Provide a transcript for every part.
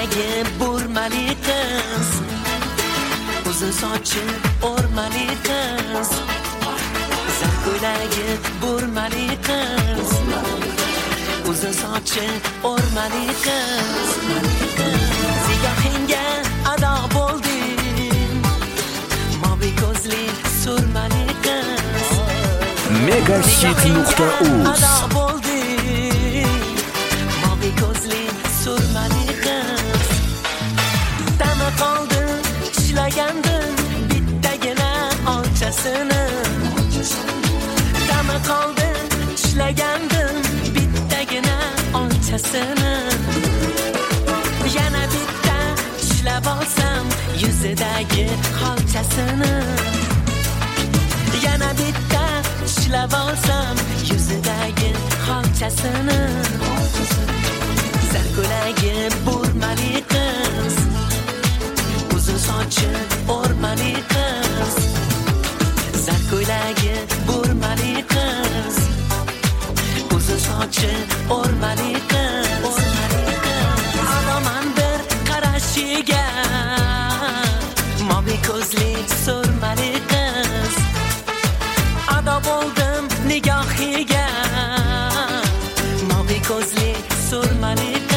ko'ylagi burmali qiz, uzun sochi o'rmali qiz, zar ko'ylagi burmali qiz, uzun sochi o'rmali qiz, ziyohingga ado bo'ldim, moviy ko'zli surmali qiz, Megahit.uz. moviy ko'zli surmali qiz, dami qoldi ishlagandim bittagina olchasini, dami qoldi ishlagandim bittagina olchasini, yana bitta ishlab olsam yuzidagi xolchasini, yana bitta ishlab olsam yuzidagi xolchasini, zar ko'ylagi burmali qiz, uzun sochi o'rmali qiz, zar ko'ylagi burmali qiz, uzun sochi o'rmali qiz, aloman bir qarashiga, moviy ko'zli surmali qiz, ado bo'ldim nigohiga, moviy ko'zli surmali qiz.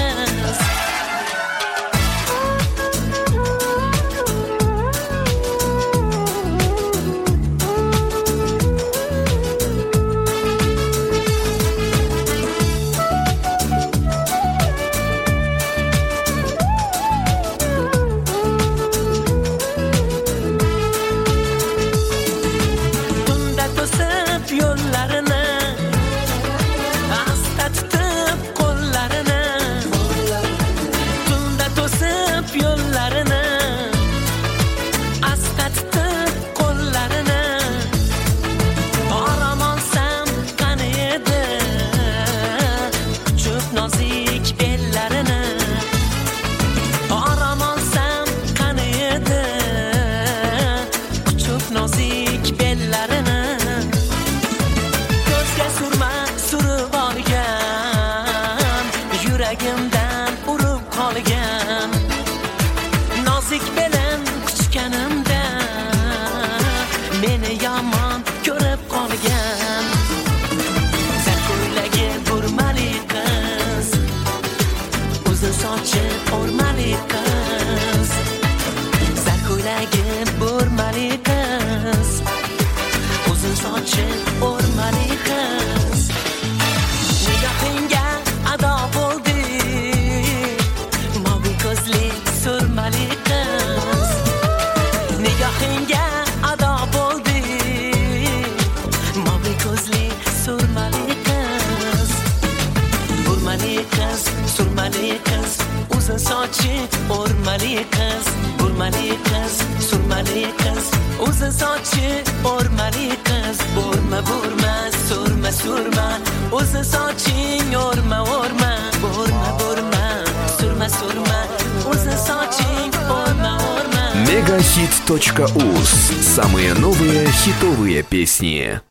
Tunda to'sib yo'llarini, asta tutib qo'llarini, tunda to'sib yo'llarini, asta tutib qo'llarini, orom olsam qani edi quchib nozik bellarini, orom olsam qani edi quchib nozik bellarini, ko'zga surma surib olgan, yuragimdan urib qolgan, nozik bilan quchganimda meni yomon ko'rib qolgan, zar ko'ylagi burmali qiz, uzun sochi o'rmali qiz, zar ko'ylagi burmali qiz, uzun sochi o'rmali qiz, nigohingga ado bo'ldim, moviy ko'zli surmali qiz, nigohingga ado bo'ldim, moviy ko'zli surmali qiz, burmali qiz, surmali qiz, uzun sochi o'rmali qiz, burmali qiz, surmali qiz, uzun sochi o'rmali qiz, burma burma, surma surma, uzun soching o'rma o'rma, burma burma, surma surma, uzun soching o'rma o'rma. Megahit.uz. Самые новые хитовые песни.